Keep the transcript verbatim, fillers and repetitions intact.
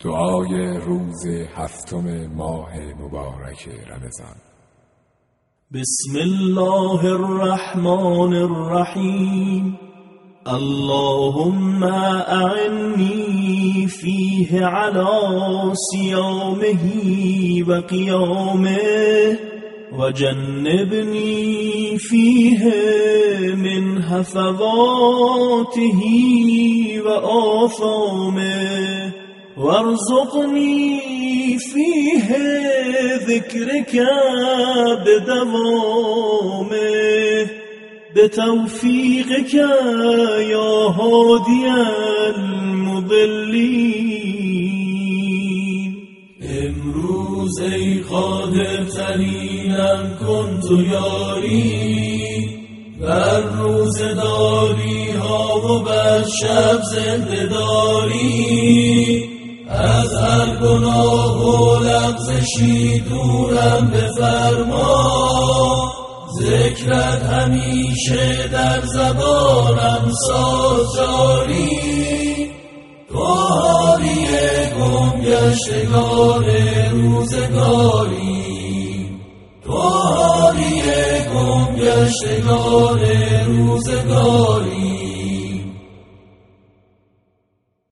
دعای روز هفتم ماه مبارک رمضان. بسم الله الرحمن الرحیم. اللهم اعنی فیه علی صیامه و قیامه و جنبنی فیه من هفواته و آثامه وارزقنی فیه ذکرک بدوامه بتوفیقک یا هادی المضلین. امروز ای قادر ترینم کن تو یاری، بر روز داری ها و بر شب زنده داری. از هر گناه و لغزشی دورم بفرما، ذکرت همیشه در زبانم ساز جاری. تواری گم گشتگان روزگاری، تواری گم گشتگان روزگاری.